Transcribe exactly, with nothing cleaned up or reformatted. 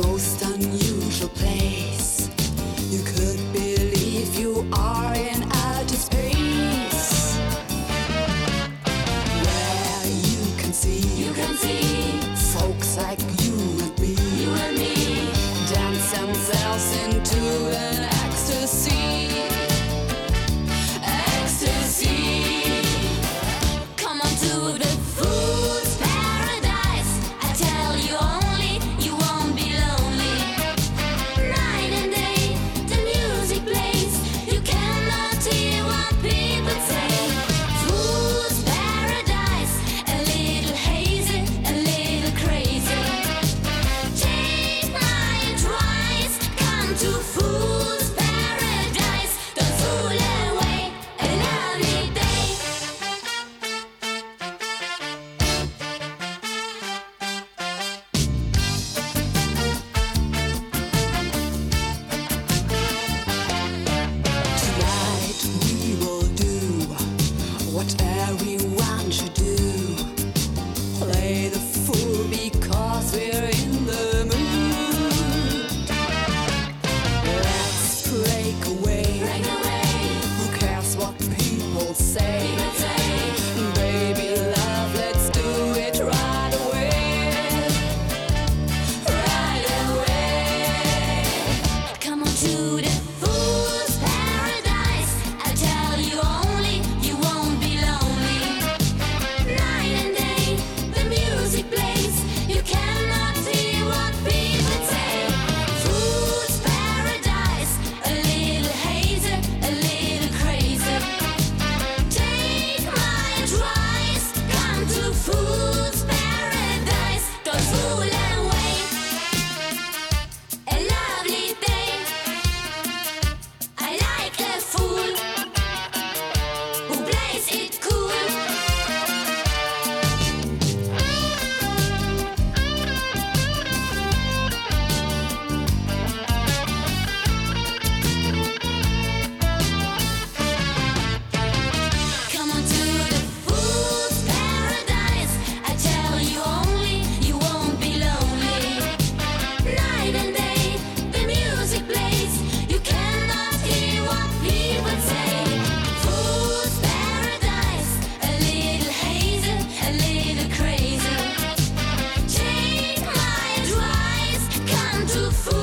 most unusual place. You could believe you are in outer space, where you can see, you can see folks like you and me, you and me dance themselves into an ecstasy, ecstasy. Come on to the fool's paradise. I tell you only, you won't be lonely. Night and day, the music plays. You cannot hear what people say. Fool's paradise, a little hazy, a little crazy. Take my advice, come to fool's paradise. Don't fool away a lovely day. Tonight we will do what everyone should do. Play the fool because we're in the mood. Let's break away. Break away. Who cares what people say? People say. Baby love, let's do it right away. Right away. Come on to the fool's paradise. I tell you only, you won't be lonely. Night and day, the music plays. You cannot hear what people say. Fool's paradise, a little hazy, a little crazy. Take my advice, come to fool's paradise. Don't fool away a lovely day. I like a fool who plays it cool. Come on to the fool's paradise. I tell you only, you won't be lonely. Night and day, the music plays. You cannot hear what people say. Fool's paradise, a little hazy, a little crazy. Take my advice, come to fool's